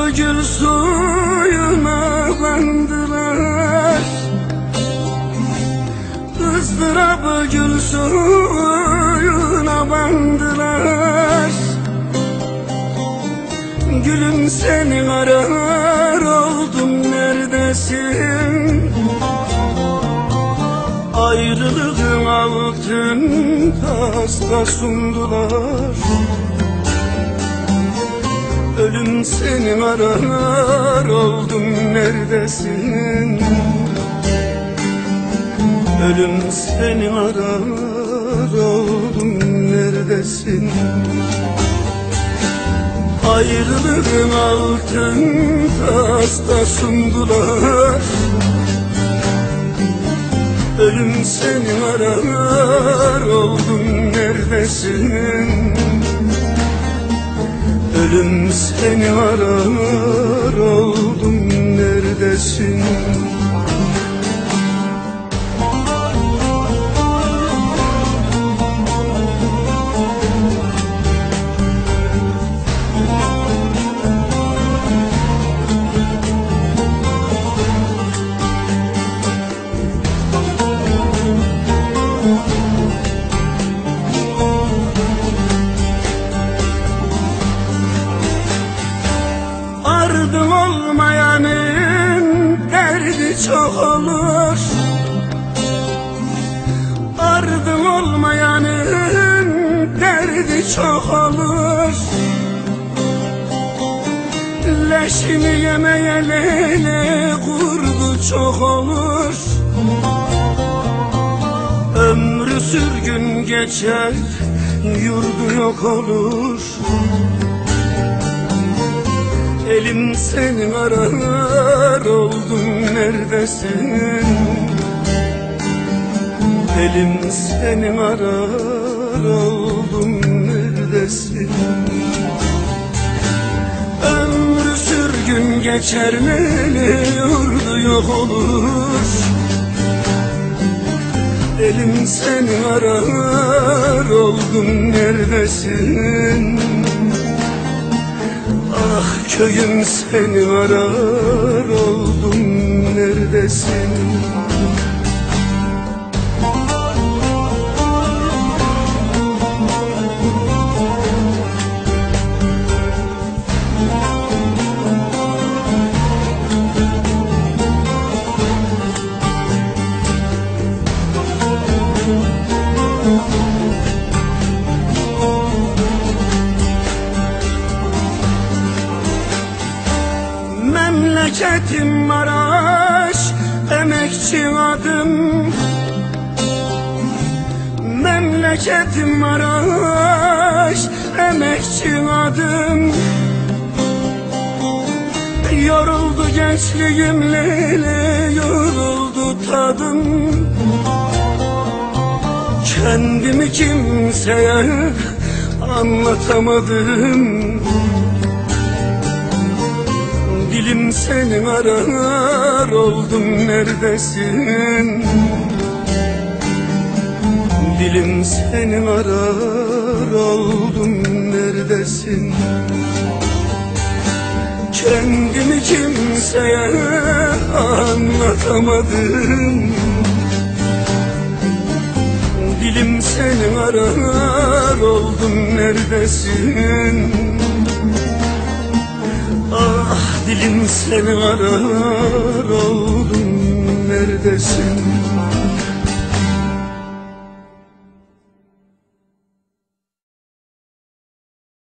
gül suyuna bandılar, ızdırabı gül suyuna bandılar. Gülüm seni arar oldum, neredesin? Ayrılığın altın tasta sundular. Ölüm seni arar oldum, neredesin? Ölüm seni arar oldum, neredesin? Ayrılığın altın tasta sundular. Ölüm seni arar oldum, neredesin? Ölüm seni arar oldum, neredesin? Ardım olmayanın derdi çok olur. Ardım olmayanın derdi çok olur. Leşini yemeyeli kurdu çok olur. Ömrü sürgün geçer, yurdu yok olur. Elim seni arar oldum, neredesin? Elim seni arar oldum, neredesin? Ömrü sürgün geçer, neli yurdu yok olur. Elim seni arar oldum, neredesin? Ah köyüm seni arar oldum, neredesin? Memleketim Maraş, emekçi adım. Memleketim Maraş, emekçi adım. Yoruldu gençliğim Leyli, yoruldu tadım. Kendimi kimseye anlatamadım. Dilim seni arar oldum, neredesin? Dilim seni arar oldum, neredesin? Kendimi kimseye anlatamadım. Dilim seni arar oldum, neredesin? Ah dilim seni arar oldum, neredesin?